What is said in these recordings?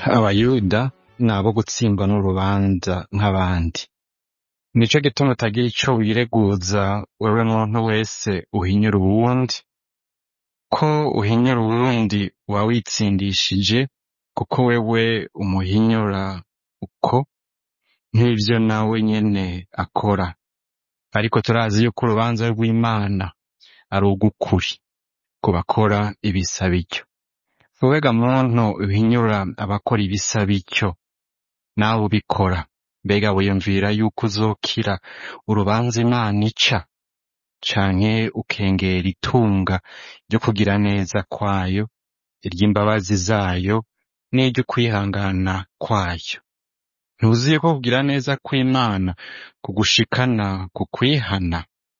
Abayuda ni abo gutsindwa n'urubanza nk'abandi. Nico gituma utagira ico wireguza wewe muntu wese uhinyura uwundi, ko uhinyura uwundi uba witsindishije, kuko wewe umuhinyura uko nk'ivyo nawe nyene akora. Ariko turazi yuko urubanza rw'Imana ari ugukuri ku bakora ibisa bityo. Wega muntu uhinyura abakora ibisa bityo, nawe ubikora, mbega wiyumvira yuko uzokira urubanza Imana ica, canke ukengera itunga ryo kugira neza kwayo, iry'imbabazi zayo, n'iryo kwihangana kwayo? Ntuziye ko kugira neza kw'Imana kugushikana ku kwihana?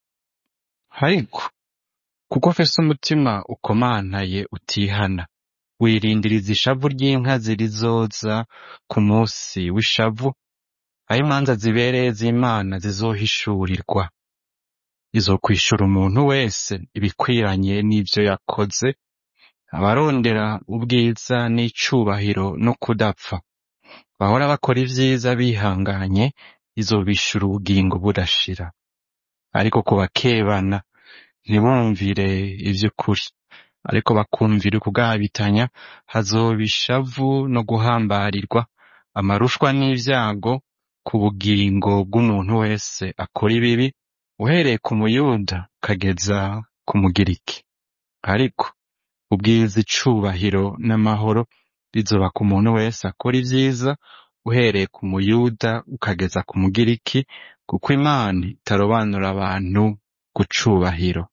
Ariko kuko ufise umutima ukomantaye utihana, wirindiriza ishavu ry'inka zirizoza ku musi w'ishavu, aho imanza zibereye z'Imana zizohishurirwa. Izokwishura umuntu wese ibikwiranye n'ivyo yakoze. Abarondera ubwiza n'icubahiro no kudapfa, bahora bakora ivyiza bihanganye, izobishura ubugingo budashira. Ariko ku bakebana ntibumvire ivy'ukuri, ariko bakumvira ukugabitanya, hazoba ishavu no guhambarirwa, amarushwa n'ivyago ku bugingo bw'umuntu wese akora ibibi, uhereye ku Muyuda ukageza ku Mugiriki. Ariko ubwiza, icubahiro n'amahoro bizoba ku muntu wese akora ivyiza, uhereye ku Muyuda ukageza ku Mugiriki, kuko Imana itarobanura abantu ku cubahiro.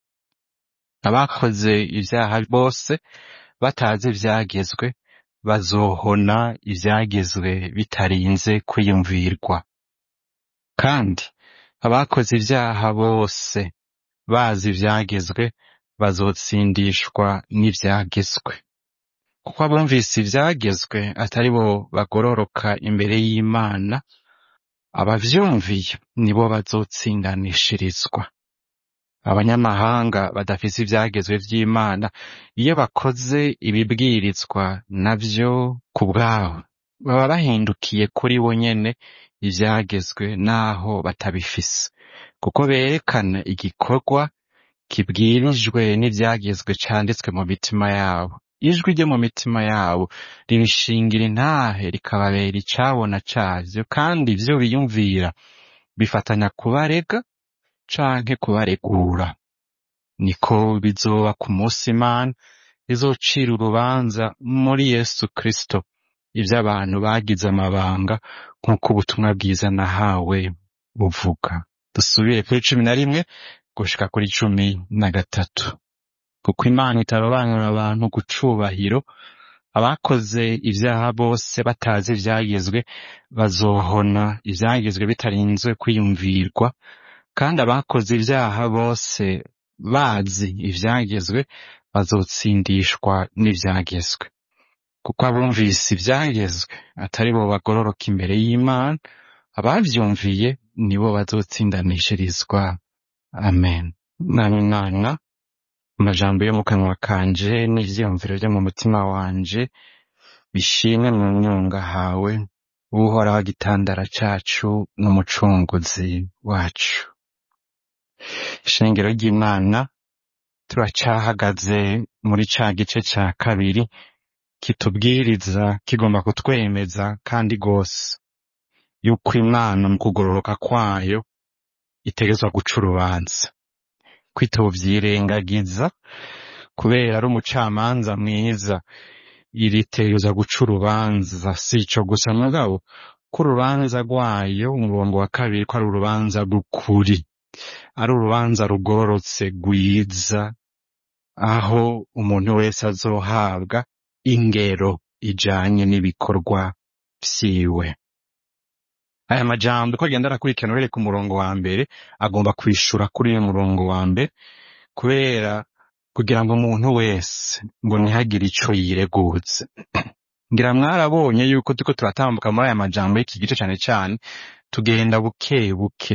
Abakoze ivyaha bose batazi ivyagezwe, bazohona ivyagezwe bitarinze kwiyumvirwa. Kandi abakoze ivyaha bose bazi ivyagezwe, bazotsindishwa n'ivyagezwe. Kuko abumvise ivyagezwe atari bo bagororoka imbere y'Imana, abavyumviye nibo bazotsindanishirizwa. Abanyamahanga badafise ivyagezwe vy'Imana, iyo bakoze ibibwirizwa navyo ku bwabo, baba bahindukiye kuri bo nyene ivyagezwe naho batabifise, kuko berekana igikorwa kibwirijwe n'ivyagezwe canditswe mu mitima yabo. Ijwi ryo mu mitima yabo ribishingira intahe, rikababera icabona cavyo, kandi ivyo biyumvira bifatanya kubarega canke kubaregura. Niko bizoba ku musi Imana izocira urubanza muri Yesu Kristo ivy'abantu bagize amabanga, nk'uko ubutumwa bwiza nahawe buvuga. Dusubire kuri 11 gushika kuri 13. Kuko Imana itarobanura abantu ku cubahiro, abakoze ivyaha bose batazi ivyagezwe, bazohona ivyagezwe bitarinzwe kwiyumvirwa. Kandi abakoze ivyaha bose bazi ivyagezwe, bazotsindishwa n'ivyagezwe. Kuko abumvise ivyagezwe atari bo bagororoka imbere y'Imana, abavyumviye nibo bazotsindanishirizwa. Amen. Nana amajambo yo mu kanwa kanje n'ivyiyumviro vyo mu mutima wanje bishimwe mu nyonga hawe, Uhoraho igitandara cacu n'umucunguzi wacu. Ishengero ry'Imana, turacahagaze muri ca gice ca kabiri kitubwiriza, kigomba kutwemeza kandi gose yuko Imana mu kugororoka kwayo itegezwa guca urubanza. Kwituvyirengagiza kubera ari umucamanza mwiza, iritegezwa guca urubanza. Sico gusa mugabo ko urubanza rwayo, umurongo wa 2, ko ari urubanza rw'ukuri, ari urubanza rugororotse rwiza, aho umuntu wese azohabwa ingero ijanye n'ibikorwa vyiwe. Aya majambo ko agenda arakurikirana uhereye ku murongo wa 1, agomba kwishura kuri uyu murongo wa 1, kubera kugira ngo umuntu wese ngo ntihagire ico yireguza. Ngira mwarabonye yuko turiko turatambuka muri aya majambo y'iki gice cane cane tugenda buke buke.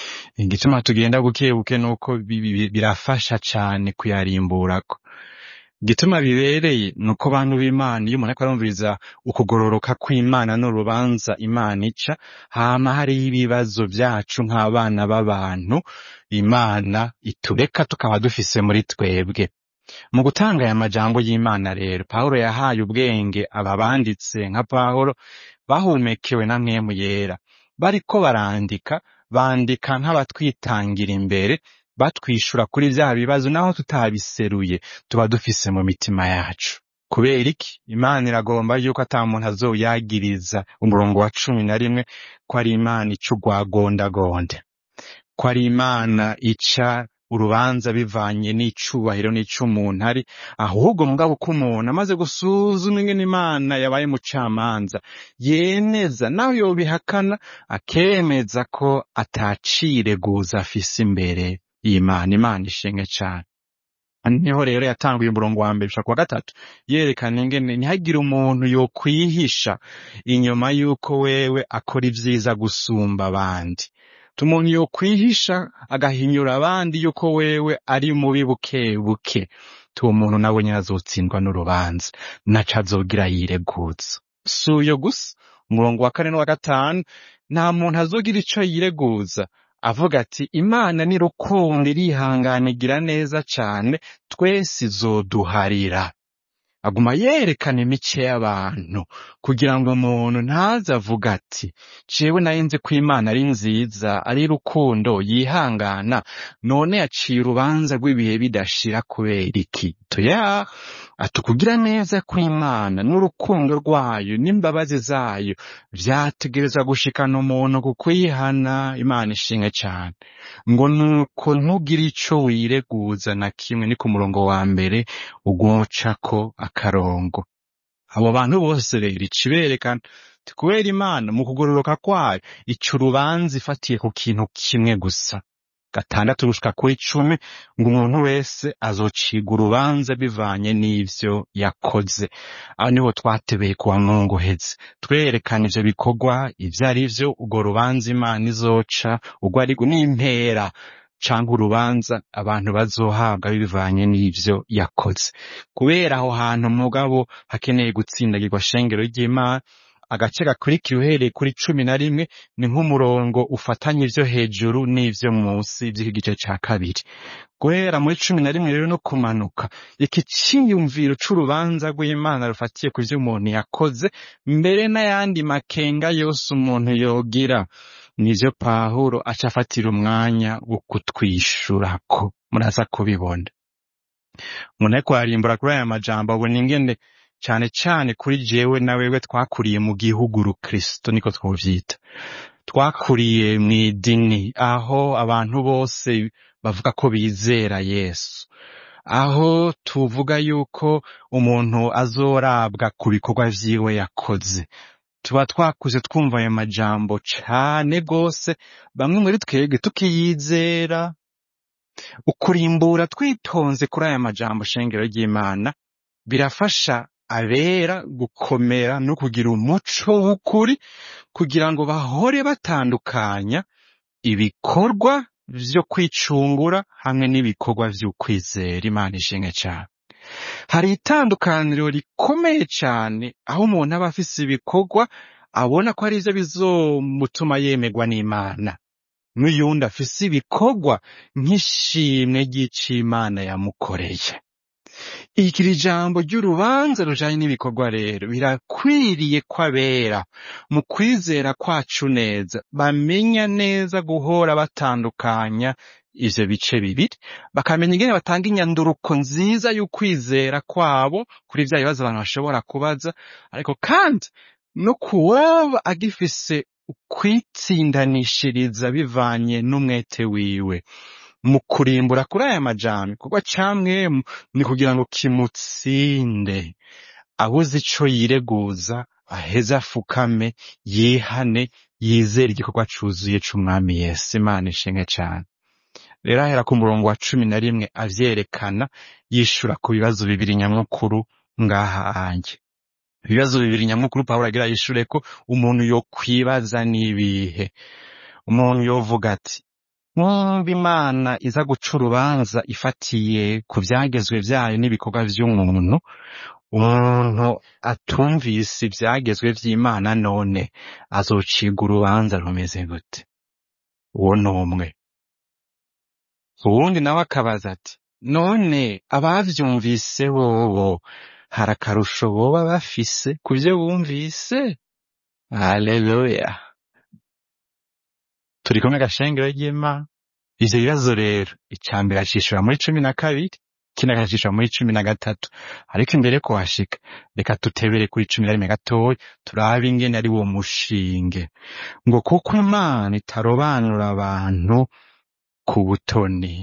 Igituma tugenda buke buke nuko birafasha cane kuyarimburako. igituma bibereye nuko bantu b'Imana iyo umuntu ariko arumviriza ukugororoka kw'Imana n'urubanza Imana ica hama hariho ibibazo vyacu nk'abana b'abantu Imana itureka tukaba dufise muri twebwe. Mu gutanga aya majambo y'Imana rero Pawulo yahaye ubwenge aba banditse nka Pawulo bahumekewe na Mpwemu Yera, bariko barandika bandika nk'abatwitangira imbere batwishura kuri vya bibazo naho tutabiseruye tuba dufise mu mitima yacu. Kubera iki? Imana iragomba yuko ata muntu azoyagiriza. Umurongo wa 11 ko ari Imana ica urwagondagonde, ko ari Imana ica urubanza bivanye n'icubahiro n'ic'umuntu ari, ahubwo mugabo ko umuntu amaze gusuzuma ingene Imana yabaye mucamanza yemeza naho yobihakana akemeza ko atacireguza afise imbere Imana ishimwe cane. Niho rero yatanguye umurongo wa mbere gushika kwa gatatu yerekana ingene ntihagire umuntu yokwihisha inyuma yuko wewe akora ivyiza gusumba abandi. Umuntu yokwihisha agahinyura abandi yuko wewe ari mubi buke buke, tuwo muntu nawe nyene azotsindwa n'urubanza naca azogira yireguza. Suyo gusa umurongo wa 4 n'uwa 5 nta muntu azogira ico yireguza avuga ati Imana ni rukundo irihangana igira neza cane twese izoduharira. Aguma yerekana imice y'abantu kugira ngo umuntu ntaze avuga ati jewe narinze ko Imana ari nziza ari rukundo yihangana none yaciye urubanza rw'ibihe bidashira kubera iki? Toya, atukugira neza kw'Imana n'urukundo rwayo n'imbabazi zayo vyategereza gushikana umuntu ku kwihana. Imana ishimwe cane. Ngo nuko ntugire ico wireguza na kimwe, ni ku murongo wa mbere ugocako akarongo. Abo bantu bose rero iciberekana kubera Imana mu kugororoka kwayo ica urubanza ifatiye ku kintu kimwe gusa. 6 gushika kuri 10 ngo umuntu wese azocirwa urubanza bivanye n'ivyo yakoze. Aho niho twatebeye kuwa Mungu heze twerekana ivyo bikorwa ivyo ari vyo, urwo rubanza Imana izoca urwo ari n'impera canke urubanza abantu bazohabwa bivanye n'ivyo yakoze. Kubera aho hantu mugabo hakeneye gutsindagirwa shengero ry'Imana, agace gakurikira uhereye kuri 11 ni nk'umurongo ufatanye ivyo hejuru n'ivyo munsi vy'igice ca kabiri. Guhera muri 11 rero no kumanuka iki ciyumviro c'urubanza rw'Imana rufatiye ku vyo umuntu yakoze mbere n'ayandi makenga yose umuntu yogira, nivyo Pawulo aca afatira umwanya wo kutwishurako. Muraza kubibona umuntu ariko arimbura kuri aya majambo abona ingene cane cane kuri jewe na wewe twakuriye mu gihugu rukristo, niko twovyita. Twakuriye mw'idini aho abantu bose bavuga ko bizera Yesu, aho tuvuga yuko umuntu azorabwa ku bikorwa vyiwe yakoze. Tuba twakuze twumva ayo majambo cane gose, bamwe muri twebwe tukiyizera. Ukurimbura twitonze kuri aya majambo shengero ry'Imana birafasha abera gukomera no kugira umuco w'ukuri kugira ngo bahore batandukanya ibikorwa vyo kwicungura hamwe n'ibikorwa vy'ukwizera. Imana ishimwe cane. Hari itandukaniro rikomeye cane aho umuntu aba afise ibikorwa abona ko ari ivyo bizomutuma yemerwa n'Imana, n'uyundi afise ibikorwa nk'ishimwe ry'ic'Imana yamukoreye. Ikiri jambo ry'urubanza rujanye n'ibikorwa rero birakwiriye ko abera mu kwizera kwacu neza bamenya neza guhora batandukanya ivyo bice bibiri, bakamenya ingene batanga inyanduruko nziza y'ukwizera kwabo kuri vya bibazo abantu bashobora kubaza, ariko kandi no kuwaba agifise ukwitsindanishiriza bivanye n'umwete wiwe. Mu kurimbura kuri aya majambo kuko camwe ni kugira ngo kimutsinde, abuze ico yireguza aheze afukame yihane yizera igikorwa cuzuye c'umwami Yesu. Imana ishimwe cane. Rero ahera ku murongo wa 11 avyerekana yishura ku bibazo bibiri nyamukuru ngaha anje. Ibibazo bibiri nyamukuru Pawulo agira yishure ko umuntu yo kwibaza nibihe. Umuntu yovuga ati mwumva Imana iza guca urubanza ifatiye ku vyagezwe vyayo n'ibikorwa vy'umuntu, umuntu atumvise ivyagezwe vy'Imana none azocirwa urubanza rumeze gute? Uwo n'umwe. Uwundi nawe akabaza ati none abavyumvise bobo hari akarusho boba bafise kuvyo bumvise? Haleluya. Turi kumwe gashengero ry'Imana. Ivyo bibazo rero icambere acishura muri 12, ikindi akacishura muri 13, ariko imbere ko hashika reka tutebere kuri 11 gatoya turabe ingene ari wo mushinge ngo kuko Imana itarobanura abantu ku butoni.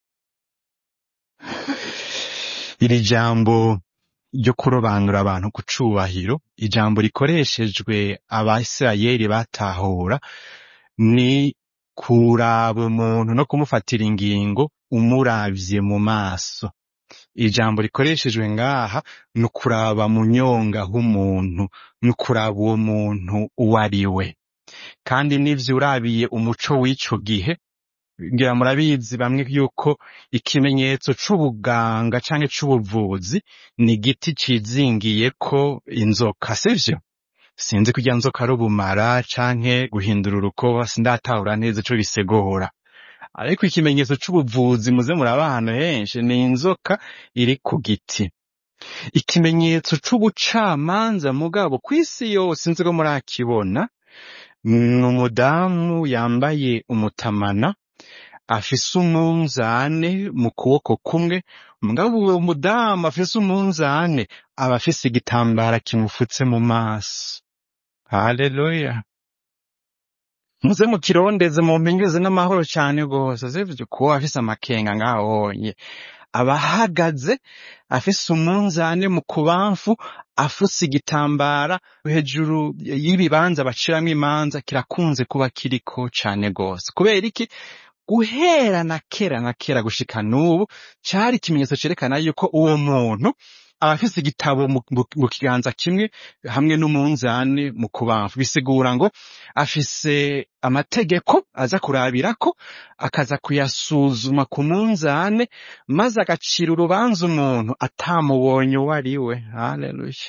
Iri jambo ryo kurobanura abantu ku cubahiro, ijambo rikoreshejwe Abisirayeli batahura ni kuraba umuntu no kumufatira ingingo umuravye mu maso. Ijambo rikoreshejwe ngaha ni kuraba mu nyonga h'umuntu, ni kuraba uwo muntu uwo ari we. Kandi nivyo urabiye umuco w'ico gihe, ngira murabizi bamwe yuko ikimenyetso c'ubuganga canke c'ubuvuzi ni igiti cizingiyeko inzoka, sivyo? Sinzi ko irya nzoka ari ubumara canke guhindura urukoba, sindatahura neza ico bisegura. Ariko ikimenyetso c'ubuvuzi muze muraba ahantu henshi ni inzoka iri ku giti. Ikimenyetso c'ubucamanza mugabo kw'isi yose sinzi ko murakibona, ni umudamu yambaye umutamana afise umunzane mu kuboko kumwe, mugabo uwo mudamu afise umunzane aba afise igitambara kimufutse mu maso. Haleluya. Muze mukirondeze mumpenyeze n'amahoro cane gose, sivyo? Kuba afise amakenga ngahonye abahagaze afise umunzane mu kubamfu, afuse igitambara hejuru y'ibibanza baciramwo imanza, kirakunze kuba kiriko cane gose. Kubera iki? Guhera na kera gushika n'ubu cari ikimenyetso cerekana yuko uwo muntu abafise igitabo mu kiganza kimwe hamwe n'umunzane mu kubamfu, bisigura ngo afise amategeko aza kurabirako, akaza kuyasuzuma ku munzane, maze agacira urubanza umuntu atamubonye uwo ari we. Haleluya.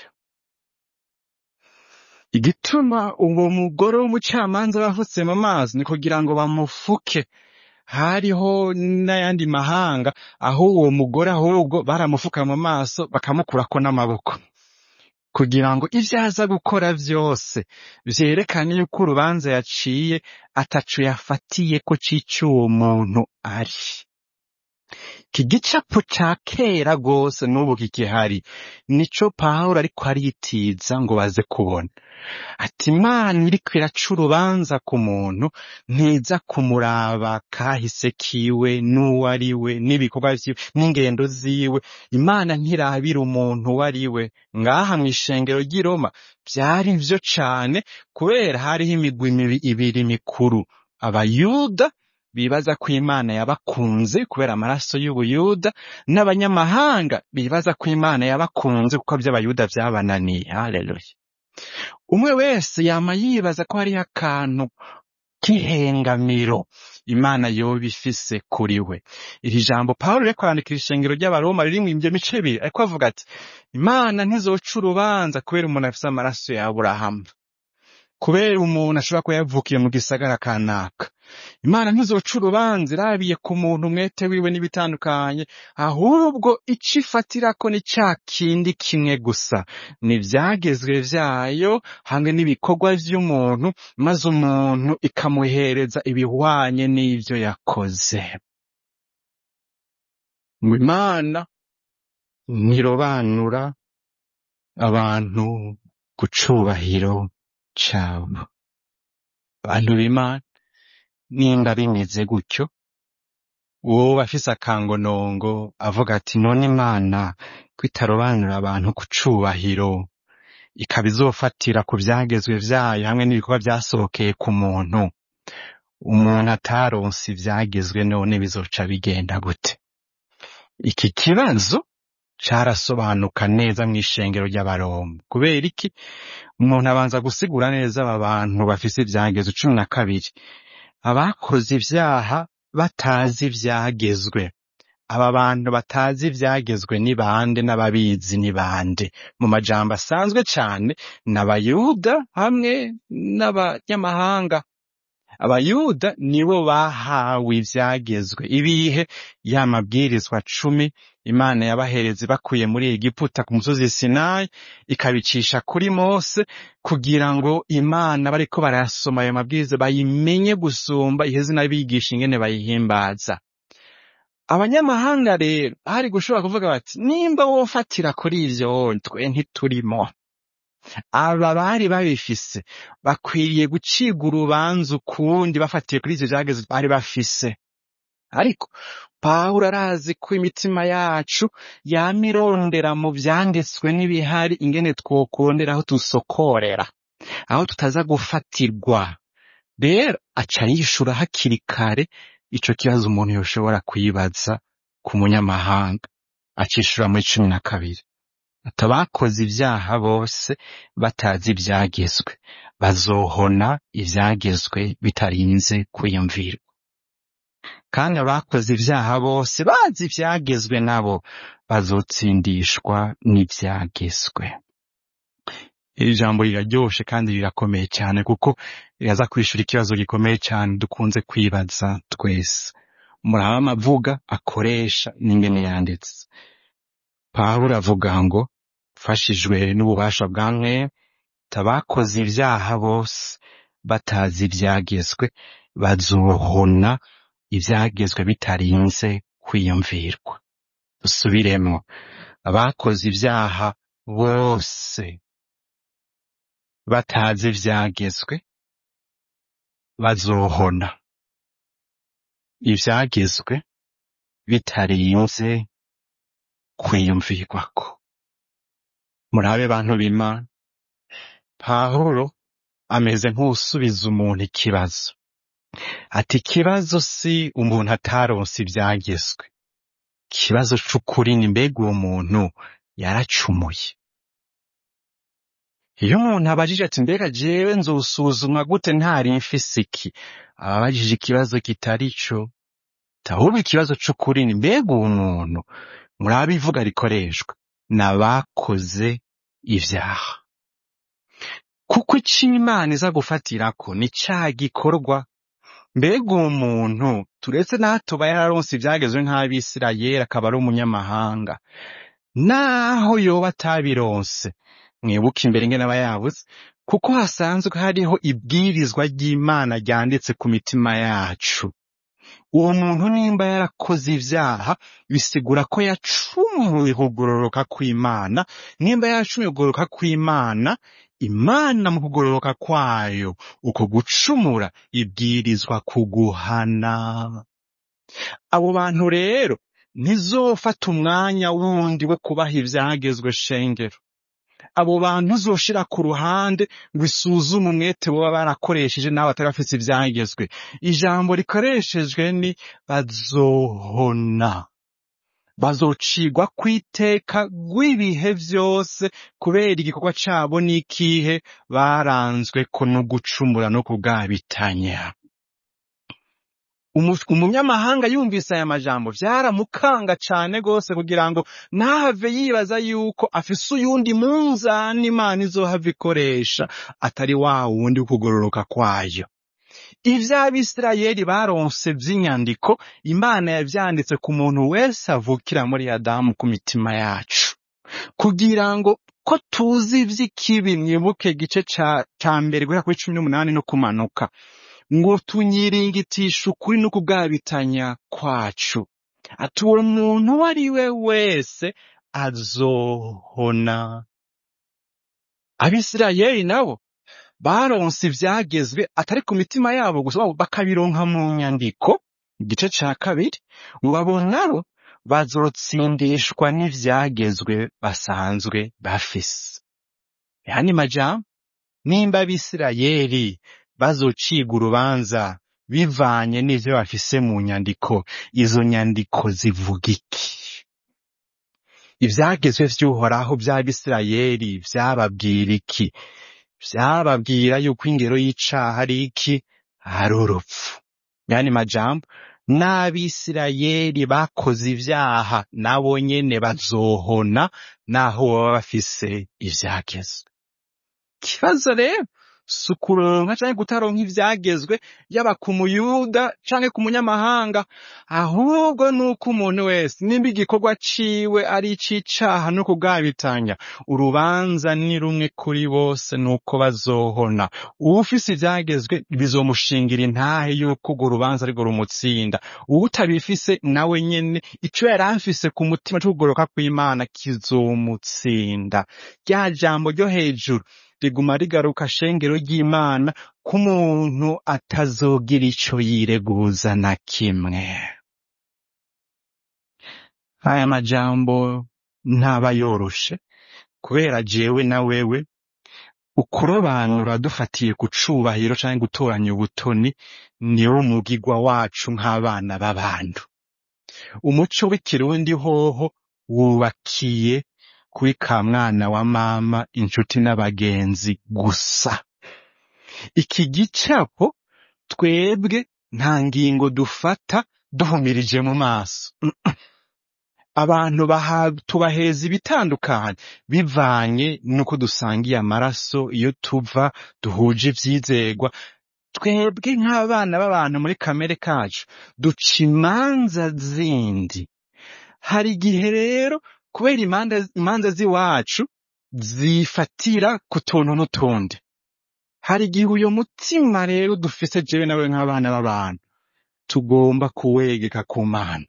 Igituma uwo mugore w'umucamanza bafutse mu mazi ni kugira ngo bamufuke. Hariho n'ayandi mahanga aho uwo mugore ahubwo baramufuka mu maso bakamukurako n'amaboko, kugira ngo ivyo aza gukora vyose vyerekane yuko urubanza yaciye ataco yafatiyeko c'ico uwo muntu ari. Iki gicapo ca kera gose n'ubu kikihari, nico Pawulo ariko aritiza ngo baze kubona. Ati Imana iriko iraca urubanza ku muntu ntiza kumuraba kahise kiwe n'uwo ari we n'ibikorwa vyiwe n'ingendo ziwe. Imana ntirabira umuntu uwo ari we. Ngaha mw'ishengero ry'i Roma vyari vyo cane, kubera hariho imigwi ibiri mikuru: Abayuda bibaza ko Imana yabakunze kubera amaraso y'Ubuyuda, n'abanyamahanga bibaza ko Imana yabakunze kuko vy'Abayuda vyabananiye. Haleluya. Umwe wese yama yibaza ko hariho akantu k'ihengamiro Imana yoba ifise kuri we. Iri jambo Pawulo ariko arandikira ishengero ry'Abaroma ririmwo ivyo mice ibiri, ariko avuga ati Imana ntizoca urubanza kubera umuntu afise amaraso ya Aburahamu, kubera umuntu ashobora kuba yavukiye mu gisagara kanaka. Imana ntizoca urubanza irabiye ku muntu umwete wiwe n'ibitandukanye, ahubwo ico ifatirako ni ca kindi kimwe gusa, ni ivyagezwe vyayo hamwe n'ibikorwa vy'umuntu, maze umuntu ikamuhereza ibihwanye n'ivyo yakoze. Ngo Imana ntirobanura abantu ku cubahiro cabo. Abantu b'Imana nimba bimeze gutyo, wowe afise akangonongo avuga ati none Imana ko itarobanura abantu ku cubahiro, ikaba izofatira ku vyagezwe vyayo hamwe n'ibikorwa vyasohokeye ku muntu, umuntu ataronse ivyagezwe none bizoca bigenda gute? Iki kibazo carasobanuka neza mw'ishengero ry'Abaroma. Kubera iki? Umuntu abanza gusigura neza aba bantu bafise ivyagezwe 12. Abakoze ivyaha batazi ivyagezwe. Aba bantu batazi ivyagezwe ni bande, n'ababizi ni bande? Mu majambo asanzwe cane, n'abayuda hamwe n'abanyamahanga. Abayuda nibo bahawe ivyagezwe. Ibihe? Ya mabwirizwa 10 Imana yabahereze bakuye muri Egiputa ku musozi Sinayi, ikabicisha kuri Mose, kugira ngo Imana bariko barasoma ayo mabwiriza bayimenye gusumba, iheze n'abigisha ingene bayihimbaza. Abanyamahanga rero hari gushobora kuvuga bati, nimba wofatira kuri ivyo twe ntiturimo. Aba bari babifise bakwiriye gucirwa urubanza ukundi bafatiye kuri ivyo vyagezwe bari bafise. Ariko Pawulo arazi ko imitima yacu yama irondera mu vyanditswe n'ibihari ingene twokondera aho tusokorera, aho tutaza gufatirwa. Rero aca yishura hakiri kare ico kibazo umuntu yoshobora kwibaza ku munyamahanga. Acishura muri 12, atabakoze ivyaha bose batazi ivyagezwe bazohona ivyagezwe bitarinze kwiyumvirwa, kandi abakoze ivyaha bose bazi ivyagezwe nabo bazotsindishwa n'ivyagezwe. Iri jambo riraryoshe kandi rirakomeye cyane, kuko riraza kwishura ikibazo gikomeye cyane dukunze kwibaza twese. Muraba amavuga akoresha n'ingene yanditse. Pawulo avuga ngo fashijwe n'ububasha bwa Mwene, tabakoze ivyaha bose batazi ivyagezwe bazohona ivyagezwe bitarinze kwiyumvirwa. Dusubiremwo, abakoze ivyaha bose batazi ivyagezwe bazohona ivyagezwe bitarinze kwiyumvirwako. Murabe bantu b'Imana, Pawulo ameze nk'usubiza umuntu ikibazo. Ati ikibazo si umuntu ataronse ivyagezwe. Ikibazo c'ukuri ni mbega uwo muntu yaracumuye. Iyo umuntu abajije ati mbega jewe nzosuzumwa gute ntari mfise iki, ababajije ikibazo kitari co. Ahubwo ikibazo c'ukuri ni mbega uwo muntu, murabe ivuga rikoreshwa, n'abakoze ivyaha. Kuko ico Imana iza gufatirako ni ca gikorwa. Mbega uwo muntu turetse n'atoba yararonse ivyagezwe nk'Abisirayeli akaba ari umunyamahanga, naho yoba atabironse, mwibuke imbere ingene aba yabuze, kuko hasanzwe hariho ibwirizwa ry'Imana ryanditse ku mitima yacu. Uwo muntu nimba yarakoze ivyaha, bisigura ko yacumuye kugororoka kw'Imana. Nimba yacumuye kugororoka kw'Imana, Imana mu kugororoka kwayo, uko gucumura ibwirizwa kuguhana. Abo bantu rero ntizofata umwanya wundi we kubaha ivyagezwe shengero. Abo bantu uzoshira ku ruhande ngo isuzume umwete boba barakoresheje n'abo batari bafise ivyagezwe. Ijambo rikoreshejwe ni bazohona, bazocigwa kw'iteka rw'ibihe vyose, kubera igikorwa cabo n'ikihe baranzweko no gucumura no kugabitanya. Umunyamahanga yumvise aya majambo vyaramukanga cane gose, kugira ngo ntahave yibaza yuko afise uyundi munzani Imana izohava ikoresha atari wa wundi kugororoka kwayo. Ivy'Abisirayeli baronse vy'inyandiko, Imana yavyanditse ku muntu wese avukira muri Adamu ku mitima yacu, kugira ngo ko tuzi ivy'ikibi. Mwibuke igice ca mbere guhera kuri 18 no kumanuka, ngo tunyiringitisha ukuri no kugabitanya kwacu. Ati uwo muntu uwo ari we wese azohona. Abisirayeli nabo baronse ivyagezwe atari ku mitima yabo gusa, bakabironka mu nyandiko. Igice ca 2, ngo abo nabo bazotsindishwa n'ivyagezwe basanzwe bafise. Yani majambo, nimba Abisirayeli bazocigwa urubanza bivanye n'ivyo bafise mu nyandiko, izo nyandiko zivuga iki? Ivyagezwe vy'Uhoraho vy'Abisirayeli vyababwira iki? Vyababwira yuko ingero y'icaha ari iki? Ari urupfu. Yani majambo, n'Abisirayeli bakoze ivyaha nabo nyene bazohona naho baba bafise ivyagezwe. Ikibazo rero si ukuronka canke kutaronka ivyagezwe yaba ku muyuda canke ku munyamahanga, ahubwo nuko umuntu wese nimba igikorwa ciwe ari ic'icaha no kugabitanya, urubanza ni rumwe kuri bose, nuko bazohona. Uwufise ivyagezwe bizomushingira intahe yuko urwo rubanza arirwo rumutsinda, uwutabifise nawe nyene ico yari afise ku mutima co kugoroka kw'Imana kizomutsinda. Rya jambo ryo hejuru riguma rigaruka shengero ry'Imana ko umuntu atazogira ico yireguza na kimwe. Aya majambo ntaba yoroshe, kubera jewe na wewe ukurobanura dufatiye ku cubahiro canke gutoranya ubutoni niwo mugigwa wacu nk'abana b'abantu. Umuco w'ikirundi hoho wubakiye kuri ka mwana wa mama, inshuti n'abagenzi gusa. Iki gicapo twebwe nta ngingo dufata duhumirije mu maso. Abantu tubaheza ibitandukanye bivanye nuko dusangiye amaraso, iyo tuva duhuje ivyizegwa. Twebwe nk'abana b'abantu muri kamere kacu duca imanza zindi. Hari igihe rero kubera imanza z'iwacu zifatira ku tuntu n'utundi, hari igihe uyo mutima rero dufise jewe nawe nk'abana b'abantu tugomba kuwegeka ku Mana.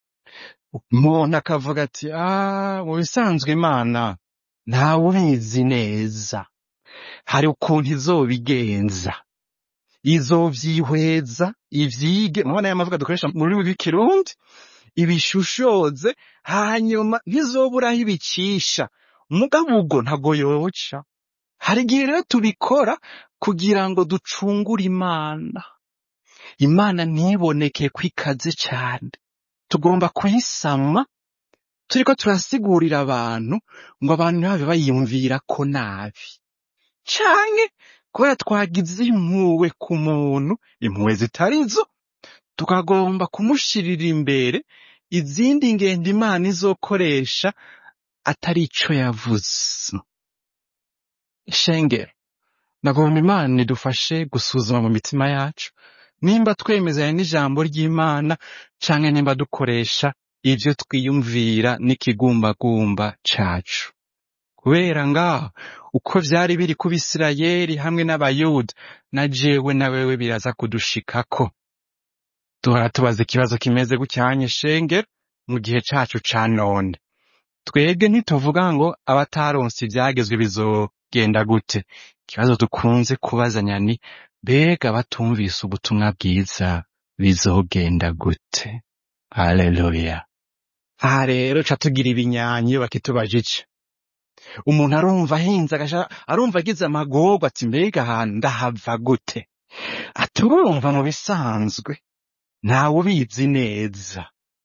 Umuntu akavuga ati mu bisanzwe Imana ntawe ubizi neza, hari ukuntu izobigenza, izovyihweza ivyige. Mubona aya mavuga dukoresha mu rurimi rw'ikirundi, ibishushoze, hanyuma ntizoburaho ibicisha, mugabo ubwo ntago yoca. Hari igihe rero tubikora kugira ngo ducungure Imana, Imana ntiboneke ko ikaze cane. Tugomba kuyisama turiko turasigurira abantu ngo abantu ntibabe bayiyumvirako nabi, canke kubera twagize impuhwe ku muntu, impuhwe zitarizo, tukagomba kumushirira imbere izindi ngendo Imana izokoresha atari ico yavuze. Shengero, nagomba Imana idufashe gusuzuma mu mitima yacu nimba twemezanya n'ijambo ry'Imana canke nimba dukoresha ivyo twiyumvira n'ikigumbagumba cacu. Kubera ngaho uko vyari biri ku Bisirayeli hamwe n'Abayuda, na jewe na wewe biraza kudushikako. Duhora tubaza ikibazo kimeze gucyanye shengero mu gihe cacu ca none. Twebwe ntituvuga ngo abataronse ivyagezwe bizogenda gute. Ikibazo dukunze kubazanya ni mbega batumvise ubutumwa bwiza bizogenda gute? Haleluya. Aha rero ca tugira ibinyanyi bakitubajije. Umuntu arumva ahinze arumva agize amagorwa ati mbega ahantu ndahava gute? Ati urumva mu bisanzwe ntawe ubizi neza,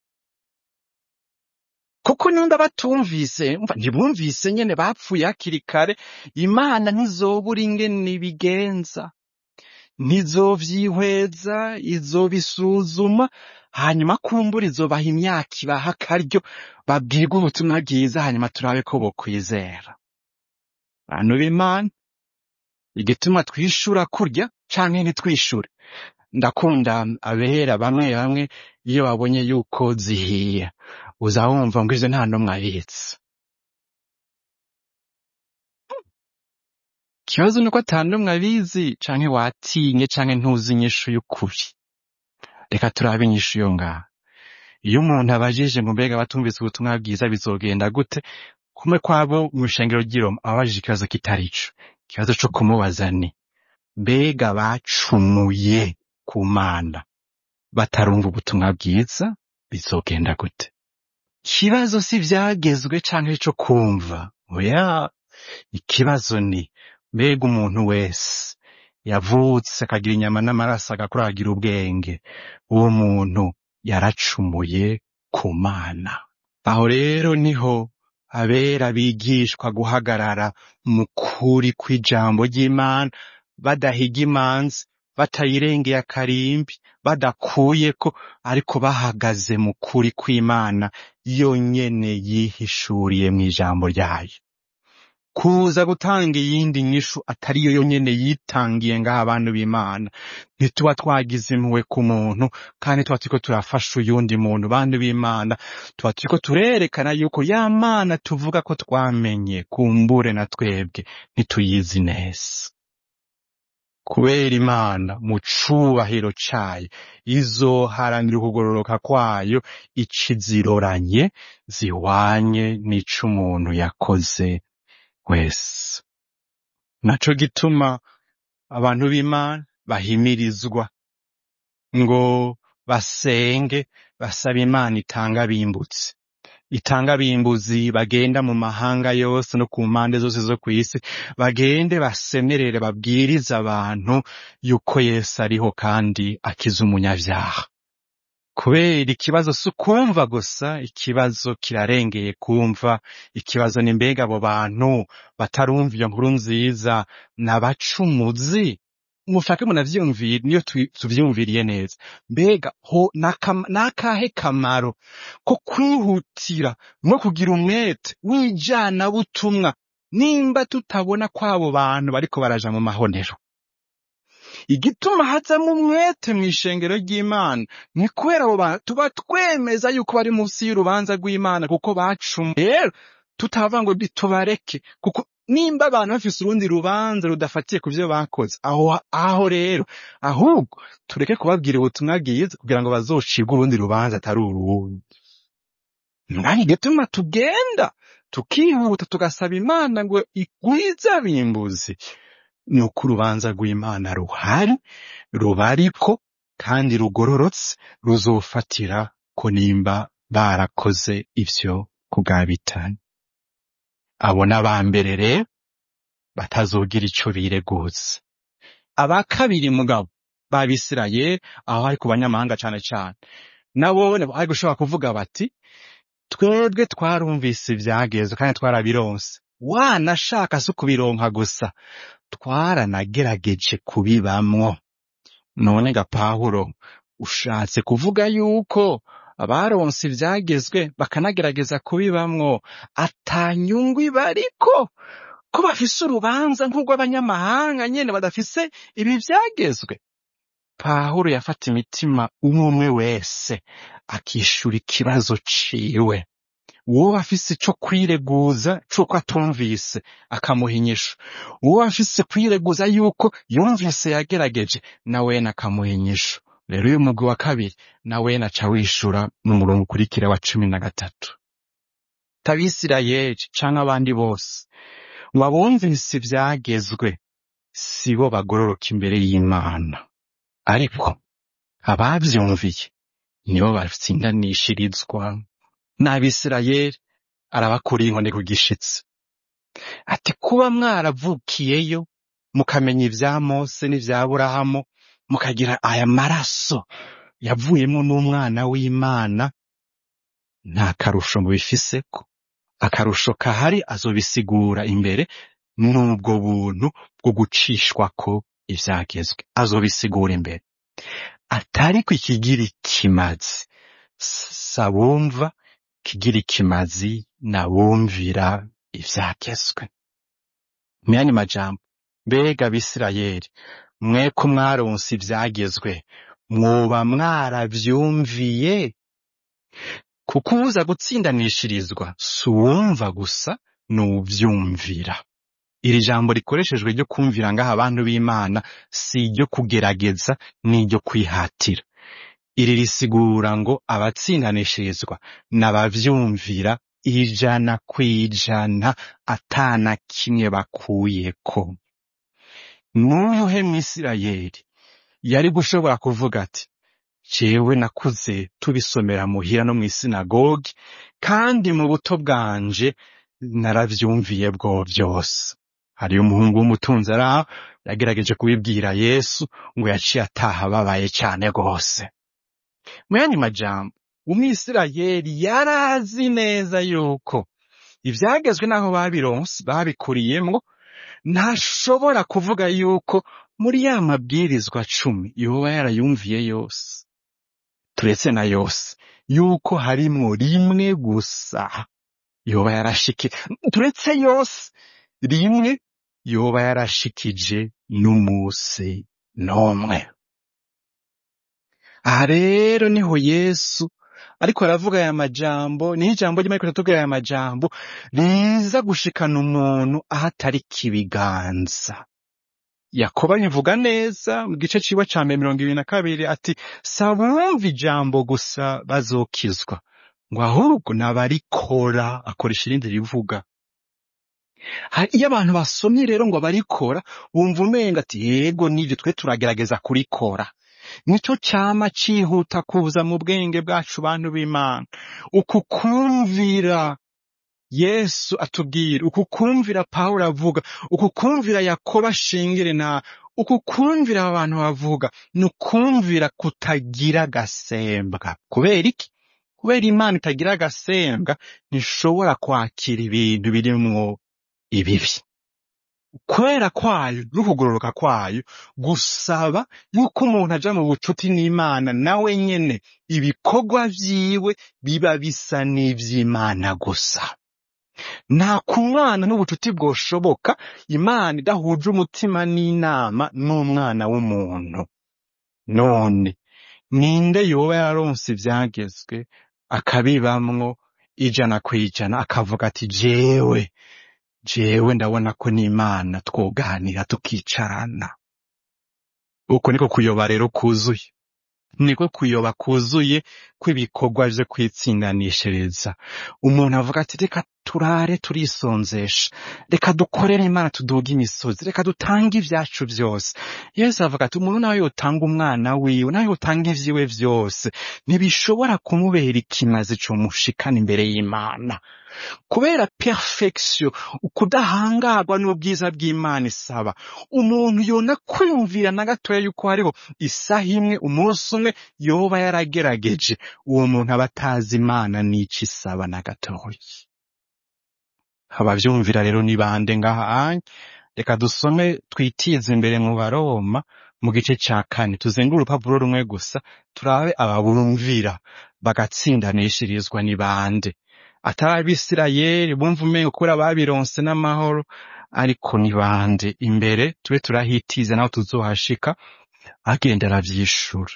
kuko nimba batumvise ntibumvise nyene bapfuye hakiri kare. Imana ntizobura ingene ibigenza, ntizovyihweza, izobisuzuma, hanyuma kumbura izobaha imyaka ibaha akaryo babwirwa ubutumwa bwiza, hanyuma turabe ko bokwizera. Bantu b'Imana, igituma twishura kurya canke ntitwishure, ndakunda abera bamwe bamwe iyo babonye yuko zihiye uzawumva ngo ivyo nta numwe abizi. Ikibazo nuko ata numwe abizi, canke watinye, canke ntuzi inyishu y'ukuri. Reka turabe inyishu yo ngaha. Iyo umuntu abajije ngo mbega batumvise ubutumwa bwiza bizogenda gute, kumwe kwabo mu ishengero ry'i Roma abajije ikibazo kitari ico. Ikibazo co kumubaza ni mbega bacumuye ku Mana batarumva ubutumwa bwiza bizogenda gute? Ikibazo si vyagezwe canke co kumva, oya. Ikibazo ni mbega umuntu wese yavutse akagira inyama n'amaraso agakura akagira ubwenge, uwo muntu yaracumuye ku Mana. Aho rero niho abera bigishwa guhagarara mu kuri kw'ijambo ry'Imana, badahiga imanzi, batayirengeye akarimbi, badakuyeko, ariko bahagaze mu kuri kw'Imana yonyene yihishuriye mw'ijambo ryayo. Kuza gutanga iyindi nyishu atari yo yonyene yitangiye ngaha abantu b'Imana, ntituba twagize impuhwe ku muntu, kandi tuba turiko turafasha uyundi muntu. Bantu b'Imana, tuba turiko turerekana yuko ya Mana tuvuga ko twamenye, kumbure na twebwe ntituyizi neza. Kubera Imana mu cubahiro cayo izoharanira ukugororoka kwayo iciziroranye zihwanye n'ico umuntu yakoze wese. Naco gituma abantu b'Imana bahimirizwa ngo basenge, basaba Imana itanga abimbutsi, itanga abimbuzi bagenda mu mahanga yose no ku mpande zose zo kw'isi, bagende basemerere babwirize abantu yuko Yesu ariho kandi akiza umunyavyaha. Kubera ikibazo si ukumva gusa, ikibazo kirarengeye kumva. Ikibazo ni mbega abo bantu batarumva iyo nkuru nziza n'abacumuzi. Mushake munavyumvire, niyo tuvyumviriye neza, mbega ho nakahe kamaro ko kwihutira no kugira umwete w'ijana butumwa nimba tutabona kw'abo bantu bariko baraja mu mahonero? Igituma hazamo umwete mw'ishengero ry'Imana ni kubera abo bantu tuba twemeza yuko bari munsi y'urubanza rw'Imana kuko bacumuye. Rero tutavuga ngo tubareke, kuko nimba abantu bafise urundi rubanza rudafatiye ku vyo bakoze, aho rero ahubwo tureke kubabwira ubutumwa bwiza kugira ngo bazocibwe urundi rubanza atari urundi. Nani gituma tugenda tukihuta tugasaba Imana ngo igwize abimbuzi, nuko urubanza rw'Imana ruhari, rubariko kandi rugororotse, ruzofatira ko nimba barakoze ivyo kugabitana. Abo n'abambere rero batazogira ico bireguza. Aba kabiri mugabo b'Abisirayeli, aho hari ku banyamahanga cane cane, nabone bari gushobora kuvuga bati twebwe twarumvise ivyagezwe kandi twarabironse, wanashaka si ukubironka gusa, twaranagerageje kubibamwo. None ga Pawulo, ushatse kuvuga yuko abaronse ivyagezwe bakanagerageza kubibamwo atanyungu ibariko, ko bafise urubanza nk'urw'abanyamahanga nyene badafise ibi vyagezwe? Pawulo yafata imitima umwe wese akishura ikibazo ciwe. Uwo afise ico kwireguza c'uko atumvise akamuha inyishu, uwo afise kwireguza yuko yumvise yagerageje nawene akamuha inyishu. Rero uyu mugwi wa kabiri nawene aca wishura mu murongo ukurikira wa 13. Abisirayeli canke abandi bose ngo abumvise ivyagezwe sibo bagororoka imbere y'Imana, ariko abavyumviye nibo batsindanishirizwa. N'Abisirayeli arabakuriye inkoni ku gishitsi, ati kuba mwaravukiyeyo mukamenya ivya Mose n'ivya Aburahamu, mukagira aya maraso yavuyemo n'umwana w'Imana, nta karusho mubifiseko. Akarusho kahari azobisigura imbere, n'ubwo buntu bwo gucishwako ivyagezwe azobisigura imbere. Atariko ikigira ikimazi sabumva, kigira ikimazi nabumvira ivyagezwe. Muyandi majambo, mbega Abisirayeli, mweko mwaronse ivyagezwe mwoba mwaravyumviye? Kuko uza gutsindanishirizwa si uwumva gusa, n'uvyumvira. Iri jambo rikoreshejwe ryo kumvira ngaha abantu b'Imana si iryo kugerageza n'iryo kwihatira. Iri risigura ngo abatsindanishirizwa n'abavyumvira 100% atana kimwe bakuyeko. N'uyuhe Mwisirayeli yari gushobora kuvuga ati jewe nakuze tubisomera muhira no mw'isinagogi, kandi mu buto bwanje naravyumviye bwo vyose. Hariyo umuhungu w'umutunzi araho yagerageje kubibwira Yesu ngo yaciye ataha babaye cane gose. Muyandi majambo, Umwisirayeli yarazi neza yuko ivyagezwe naho babironse babikuriyemwo, ntashobora kuvuga yuko muri ya mabwirizwa 10 yoba yarayumviye yose, turetse na yose, yuko harimwo rimwe gusa yoba turetse yose, rimwe yoba yarashikije n'umunsi n'umwe. Aha rero niho Yesu ariko aravuga aya majambo, niho ijambo ry'Imana ariko aratubwira aya majambo riza gushikana umuntu ahatari kibiganza. Yakobo bivuga neza mu gice ciwe ca 22 ati sabumva ijambo gusa bazokizwa, ngo ahubwo nabarikora. Akoresha irindi rivuga. Iyo abantu basomye rero ngo barikora, bumva umenga ati yego nivyo twe turagerageza kurikora. Nico cama cihuta kuza mu bwenge bwacu bantu b'Imana, uku kumvira Yesu atubwira, uku kumvira Pawulo avuga, uku kumvira Yakobo ashingire na uku kumvira abantu bavuga, nukumvira kutagira gasembwa. Kubera iki? Kubera Imana itagira gasembwa, ntishobora kwakira ibintu birimwo ibibi. Kwera kwayo n'ukugororoka kwayo gusaba yuko umuntu aja mu bucuti n'Imana, nawe nyene ibikorwa vyiwe biba bisa n'ivy'Imana gusa. Nta kumwana n'ubucuti bwoshoboka Imana idahuje umutima n'inama n'umwana w'umuntu. None ninde yoba yaronse ivyagezwe akabibamwo 100% akavuga ati jewe ndabona ko n'Imana twoganira tukicarana? Uko niko kuyoba rero kuzuye, niko kuyoba kuzuye kw'ibikorwa vyo kwitsindanishereza. Umuntu avuga ati reka turare turisonzesha, reka dukorere Imana tuduga imisozi, reka dutange ivyacu vyose. Yesu avuga ati umuntu nawe yotanga umwana wiwe, nawe yotanga ivyiwe vyose, ntibishobora kumubera ikimazi co mushikana imbere y'Imana. Kubera perfection, ukudahangarwa n'ubwiza bw'Imana isaba, umuntu yona kwiyumvira na gatoya yuko hariho isaha imwe, umunsi umwe yoba yaragerageje, uwo muntu aba atazi Imana n'ico isaba na gatoya. Abavyumvira rero ni bande ngaha? Reka dusome twitize imbere mu Baroma mu gice ca 4, tuzengura urupapuro rumwe gusa, turabe ababumvira bagatsindanishirizwa ni bande. Atari Abisirayeli bumva umengo kubera babironse n'amahoro, ariko ni bande? Imbere tube turahitiza naho tuzohashika agenda aravyishura.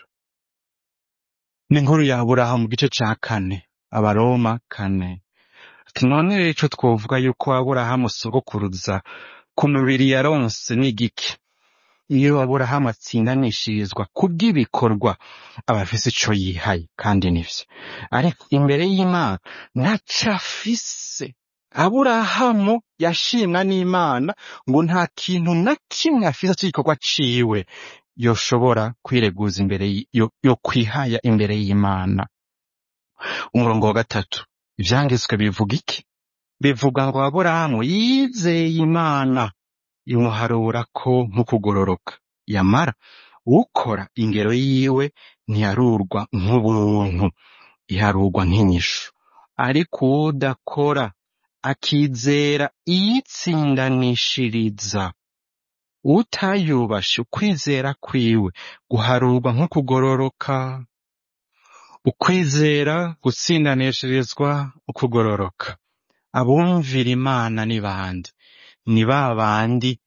Ni inkuru ya Aburahamu mu gice ca 4, Abaroma 4. None rero ico twovuga yuko Aburahamu sogokuruza ku mubiri yaronse n'igiki? Iyo Aburahamu atsindanishirizwa kubw'ibikorwa aba afise ico yihaye, kandi nivyo. Ariko imbere y'Imana ntaco afise. Aburahamu yashimwa n'Imana ngo nta kintu na kimwe afise c'igikorwa ciwe yoshobora kwireguza imbere yo kwihaya imbere y'Imana. Umurongo wa 3, ivyanditswe bivuga iki? Bivuga ngo Aburahamu yizeye Imana, imuharura ko nk'ukugororoka. Yamara ukora ingero yiwe ntiyarurwa nk'ubuntu, iharurwa nk'inyishu. Ariko udakora akizera iyitsindanishiriza, utayubashe ukwizera kwiwe guharurwa nk'ukugororoka. Ukwizera gutsindanishirizwa ukugororoka. Abumvira Imana ni bande? Ni babandi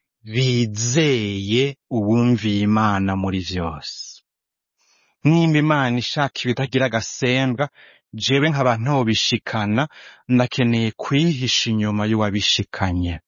bizeye uwumviye Imana muri vyose. Nimba Imana ishaka ibitagira gasembwa, jewe nkaba ntobishikana, ndakeneye kwihisha inyuma y'uwabishikanye.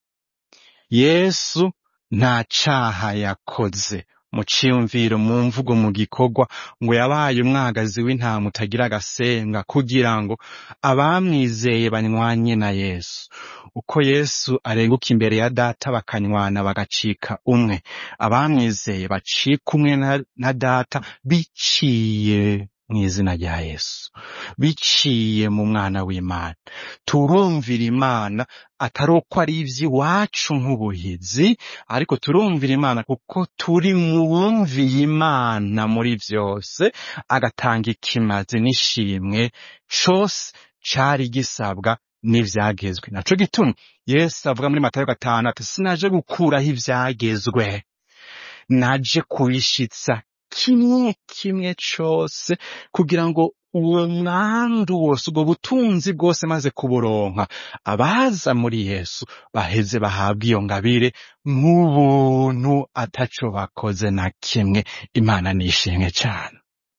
Yesu nta caha yakoze mu ciyumviro, mu mvugo, mu gikorwa, ngo yabaye umwagazi w'intama utagira gasembwa kugira ngo abamwizeye banywanye na Yesu. Uko Yesu arenguka imbere ya Data bakanywana bagacika umwe, abamwizeye bacika umwe na Data biciye mw'izina rya Yesu, biciye mu mwana w'Imana. Turumvira Imana atari uko ari ivy'iwacu nk'ubuhizi, ariko turumvira Imana kuko turi mu bumviye Imana muri vyose, agatanga ikimazi n'ishimwe cose cari gisabwa n'ivyagezwe. Naco gituma Yesu avuga muri Matayo 5 ati sinaje gukuraho ivyagezwe, naje kubishitsa kimwe kimwe cose kugira ngo uwo mwandu wose, ubwo butunzi bwose maze kuburonka, abaza muri Yesu baheze bahabwa iyo ngabire nk'ubuntu ataco bakoze na kimwe. Imana nishimwe cane.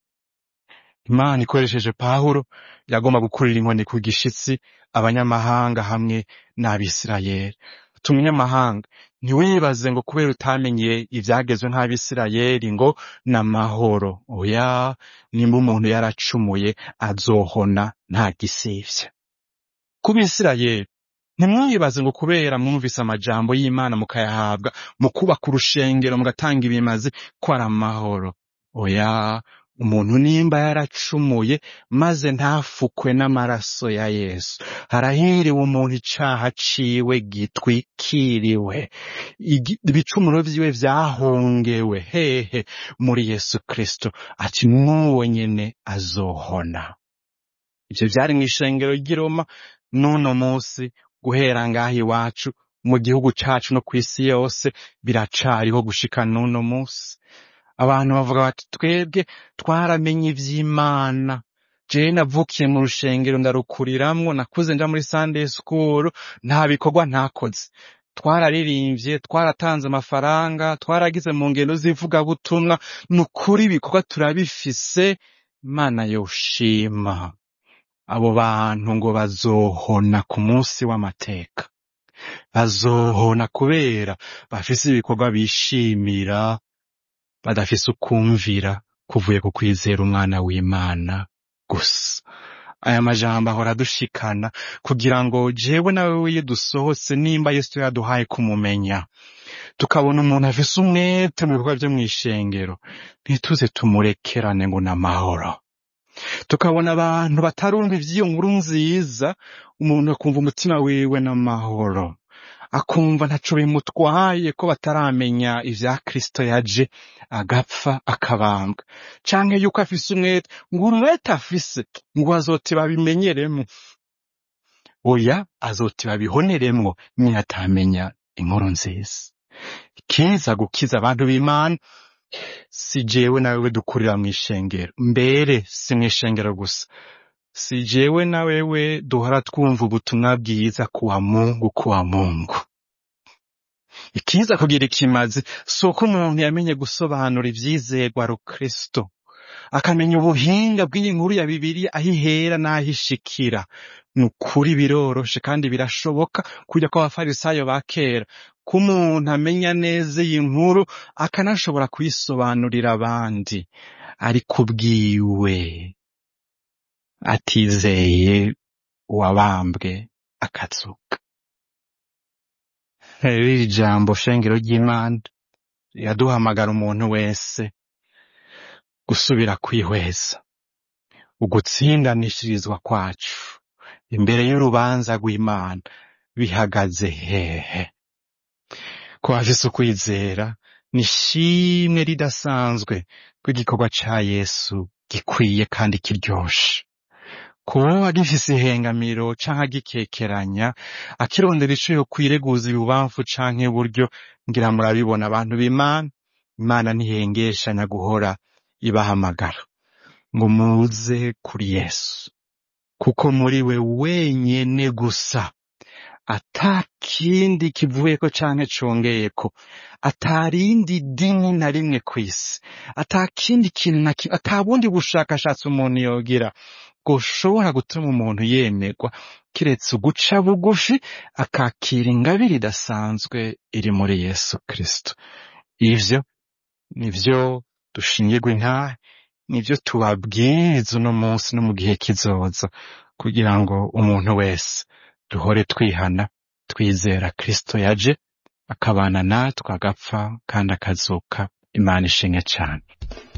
Imana ikoresheje Pawulo yagomba gukurira inkoni ku gishitsi abanyamahanga hamwe n'Abisirayeli. Umunyamahanga ntiwibaze ngo kubera utamenye ivyagezwe nk'Abisirayeli ngo n'amahoro. Oya, nimba umuntu yaracumuye azohona nta gisivya. Ku Bisirayeli ntimwibaze ngo kubera mwumvise amajambo y'Imana mukayahabwa mu kubaka urushengero mugatanga ibimazi ko ari amahoro. Oya, umuntu nimba yaracumuye maze ntafukwe n'amaraso ya Yesu, harahiriwe umuntu icaha ciwe gitwikiriwe, ibicumuro vyiwe vyahongewe hehe muri Yesu Kristo, ati n'uwo nyene azohona. Ivyo vyari mw'ishengero ry'i Roma, n'uno musi guhera ngaha iwacu mu gihugu cacu no kw'isi yose biracariho gushika n'uno musi. Abantu bavuga bati twebwe twaramenye ivy'Imana. Je navukiye mu rushengero ndarukuriramwo, nakuze nja muri Sunday school, nta bikorwa ntakoze. Twararirimbye, twaratanze amafaranga, twaragize mu ngendo z'ivugabutumwa, nukuri ibikorwa turabifise. Imana yoshima. Abo bantu ngo bazohona ku munsi w'amateka. Bazohona kubera bafise ibikorwa bishimira, badafise ukumvira kuvuye ku kwizera umwana w'Imana gusa. Aya majambo ahora adushikana kugira ngo jewe nawe iyo dusohotse, nimba Yesu yaduhaye kumumenya, tukabona umuntu afise umwete mu bikorwa vyo mw'ishengero, ntituze tumurekerane ngo n'amahoro. Tukabona abantu batarumva ivy'iyo nkuru nziza, umuntu akumva umutima wiwe n'amahoro, akumva ntaco bimutwaye ko bataramenya ivya Kristo yaje agapfa akabambwa, canke yuko afise umwete, ngo umwete afise ngo azoti babimenyeremwo. Oya, azoti babihoneremwo niyatamenya inkuru nziza. Kiza gukiza abantu b'Imana si jewe nawewe dukurira mw'ishengero, mbere si mw'ishengero gusa, si jewe na wewe duhora twumva ubutumwa bwiza kuwa Mungu. Ikiza kugira ikimazi suko umuntu yamenye gusobanura ivyizerwa rukristo, akamenya ubuhinga bw'iyi nkuru ya Bibiliya aho ihera n'aho ishikira. Nukuri biroroshe kandi birashoboka kujya kw'abafarisayo ba kera, ko umuntu amenya neza iyi nkuru akanashobora kuyisobanurira abandi, ariko ubwiwe atizeye uwabambwe akazuka. Iri jambo shengero ry'Imana yaduhamagara umuntu wese gusubira kwihweza ugutsindanishirizwa kwacu imbere y'urubanza rw'Imana bihagaze hehe. Ko bafise ukwizera nishimwe ridasanzwe kw'igikorwa ca Yesu gikwiye kandi kiryoshe. Kuba gifise ihengamiro canke gikekeranya, akirondera ico yokwireguza ibubamfu canke iburyo, ngira murabibona abantu b'Imana. Imana ntihengeshanya guhora ibahamagara ngo muze kuri Yesu, kuko muri we wenyene gusa, atakindi kivuyeko canke congeyeko, atarindi dini na rimwe kw'isi, atakindi kintu atabundi bushakashatsi umuntu yogira bwoshobora gutuma umuntu yemerwa kiretse uguca bugufi akakira ingabire idasanzwe iri muri Yesu Kristo. Ivyo nivyo dushingirwa intahe, nivyo tubabwiriza uno munsi no mu gihe kizoza, kugira ngo umuntu wese duhore twihana, twizera Kristo yaje akabana natwe agapfa kandi akazuka. Imana ishimwe cane.